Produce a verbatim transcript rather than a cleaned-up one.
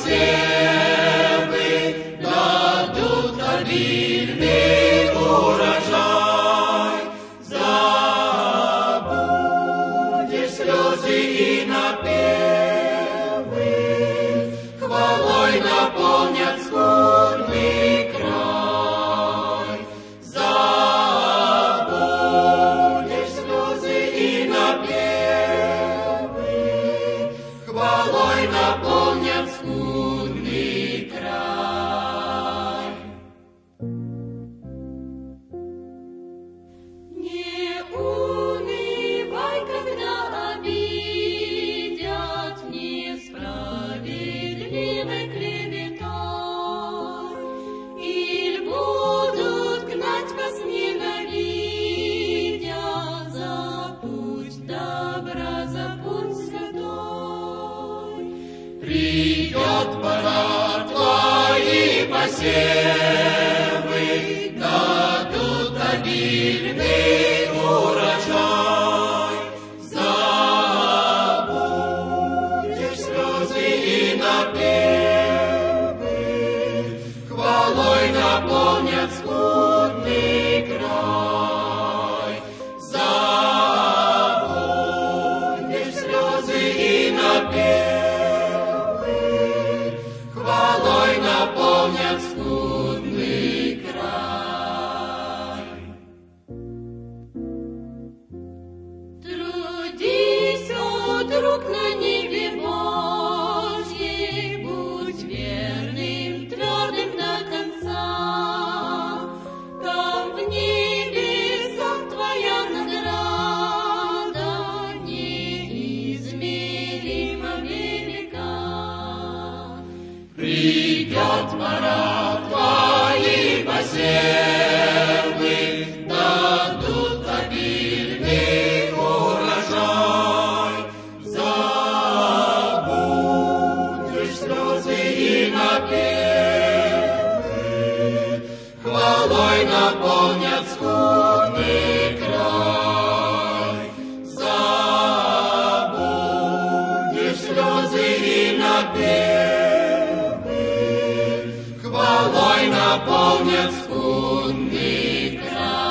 посевы дадут обильный урожай. Забудешь слезы и напевы, хвалой наполнят скудный край. Забудешь слезы и напевы, хвалой наполнят скудный край. Не унывай, когда обидят несправедливой клеветой, иль будут гнать вас ненавидя за путь добра, за путь святой. Придет пора, твои посевы дадут обильный урожай. Забудешь слезы и напевы, хвалой наполнят скудный край. Забудешь слезы и напевы, хвалой наполнят скудный край. Трудись, о друг, на ниве Божьей, будь верным, твердым до конца. Там в небесах твоя награда неизмеримо велика. Придет пора, твои посевы дадут обильный урожай. Забудешь слезы и напевы, хвалой наполнят скудный край. Забудешь слезы и напевы, хвалой наполнят скудный край.